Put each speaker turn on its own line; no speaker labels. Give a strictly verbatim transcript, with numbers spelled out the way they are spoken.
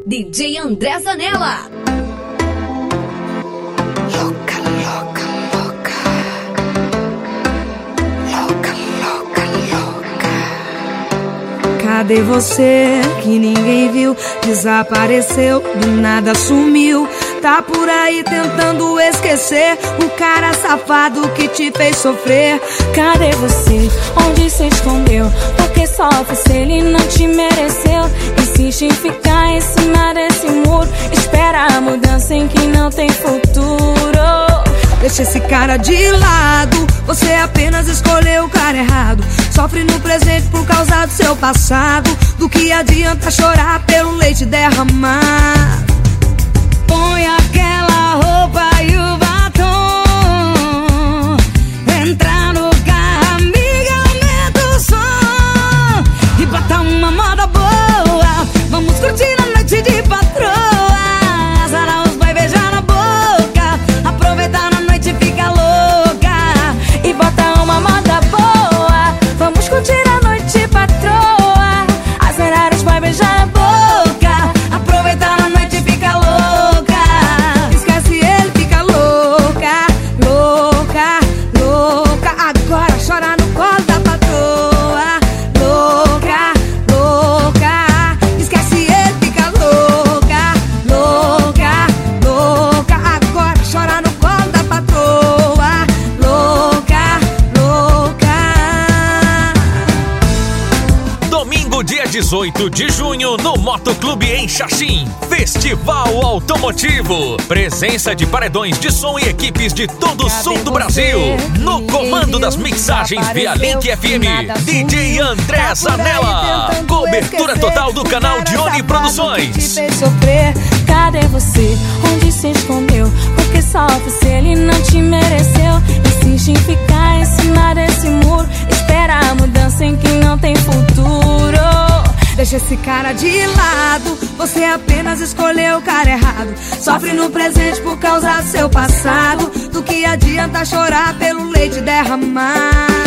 D J André Zanella.
Louca, louca, louca. Louca, louca, louca.
Cadê você que ninguém viu? Desapareceu, do nada sumiu. Tá por aí tentando esquecer o cara safado que te fez sofrer.
Cadê você? Onde se escondeu? Porque sofre se ele não te mereceu. Insiste em ficar em cima desse muro. Espera a mudança em quem não tem futuro.
Deixa esse cara de lado, você apenas escolheu o cara errado. Sofre no presente por causa do seu passado. Do que adianta chorar pelo leite derramar? Põe aquela roupa e o batom. Entra no carro, amiga, aumenta o som. E bota uma moda boa. Vamos curtir a noite de patroa. Zaraus vai beijar na boca. Aproveitar na noite e fica louca.
E bota uma moda boa. Vamos curtir a noite, patroa. As Zaraus vai beijar na boca. Aproveitar na noite e fica louca.
Chora no colo da patroa. Louca, louca. Esquece ele, fica louca. Louca, louca. Agora chora no colo da patroa. Louca, louca.
Domingo, dia dezoito de junho, no Motoclube em Xaxim. Festival Automotivo. Presença de paredões de som e equipes de todo o sul do Brasil. No comando das mixagens via Link F M, D J André Zanella. Cobertura total do canal Dione Produções.
Cadê você? Onde se escondeu? Porque sofre se ele não te mereceu. Insiste em ficar em cima desse muro. Espera a mudança em quem não tem futuro.
Deixa esse cara de lado, você apenas escolheu o cara errado. Sofre no presente por causa do seu passado. Do que adianta chorar pelo leite derramar?